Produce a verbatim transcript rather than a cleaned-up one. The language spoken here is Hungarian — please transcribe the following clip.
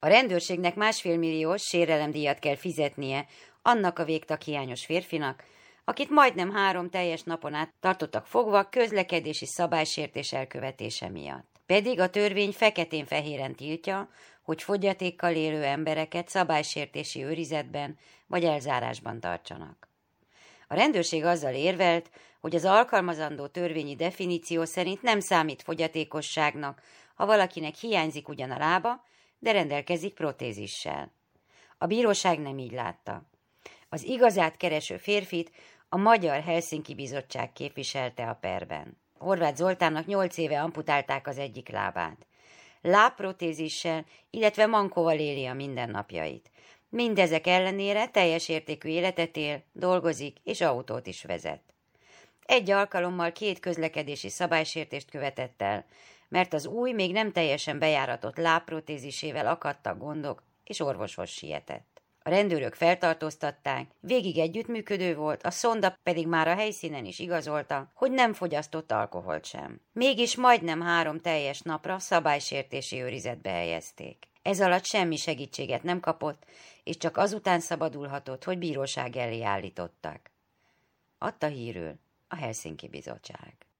A rendőrségnek másfél milliós sérelemdíjat kell fizetnie annak a végtaghiányos férfinak, akit majdnem három teljes napon át tartottak fogva közlekedési szabálysértés elkövetése miatt. Pedig a törvény feketén-fehéren tiltja, hogy fogyatékkal élő embereket szabálysértési őrizetben vagy elzárásban tartsanak. A rendőrség azzal érvelt, hogy az alkalmazandó törvényi definíció szerint nem számít fogyatékosságnak, ha valakinek hiányzik ugyan a lába, de rendelkezik protézissel. A bíróság nem így látta. Az igazát kereső férfit a Magyar Helsinki Bizottság képviselte a perben. Horváth Zoltánnak nyolc éve amputálták az egyik lábát. Lábprotézissel, illetve mankóval éli a mindennapjait. Mindezek ellenére teljes értékű életet él, dolgozik és autót is vezet. Egy alkalommal két közlekedési szabálysértést követett el, mert az új, még nem teljesen bejáratott lábprotézisével akadtak gondok, és orvoshoz sietett. A rendőrök feltartóztatták, végig együttműködő volt, a szonda pedig már a helyszínen is igazolta, hogy nem fogyasztott alkoholt sem. Mégis majdnem három teljes napra szabálysértési őrizetbe helyezték. Ez alatt semmi segítséget nem kapott, és csak azután szabadulhatott, hogy bíróság elé állították. Adta hírül a Helsinki Bizottság.